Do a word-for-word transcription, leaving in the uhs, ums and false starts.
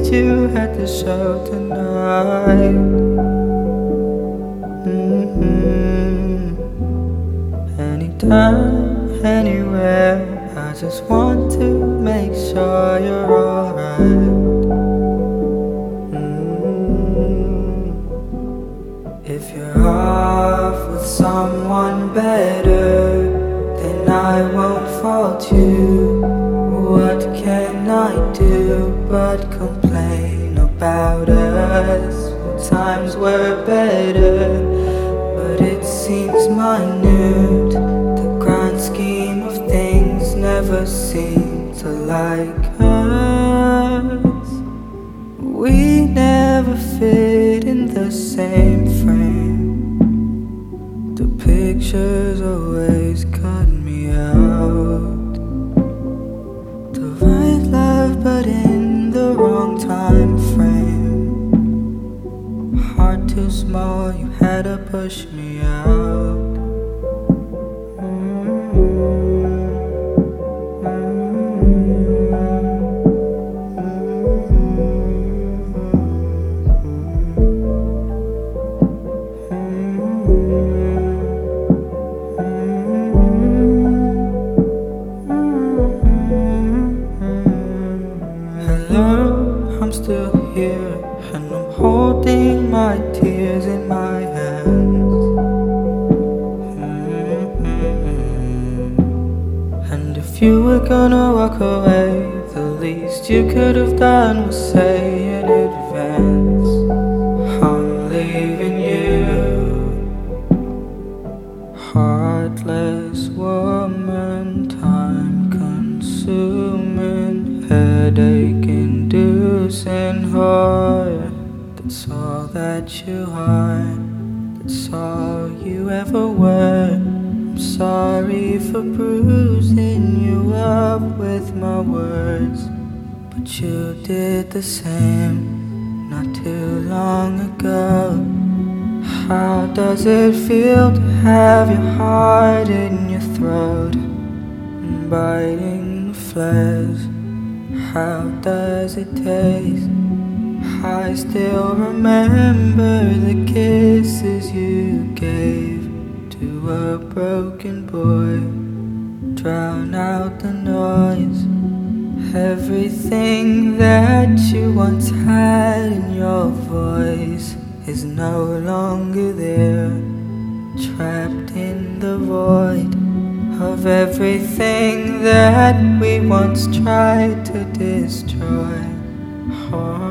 you at the show tonight. Mm-hmm. Anytime, anywhere, I just want to make sure you're alright. Mm-hmm. If you're off with someone better, then I won't fault you. What can I do but complain about us? Times were better, but it seems minute. The grand scheme of things never seemed to like us. We never fit in the same frame. The pictures always cut me out. The right love, but in the wrong time frame. Heart too small, you had to push me out. Hello, I'm still here, and I'm holding my tears in my hands. Mm-hmm. And if you were gonna walk away, the least you could have done was say in advance, I'm leaving you. Heartless woman, time consuming, headache inducing whore. That's all that you are, that's all you ever were. I'm sorry for bruising you up with my words, but you did the same not too long ago. How does it feel to have your heart in your throat, biting the flesh? How does it taste? I still remember the kisses you gave to a broken boy. Drown out the noise. Everything that you once had in your voice is no longer there, trapped in the void of everything that we once tried to destroy. Oh.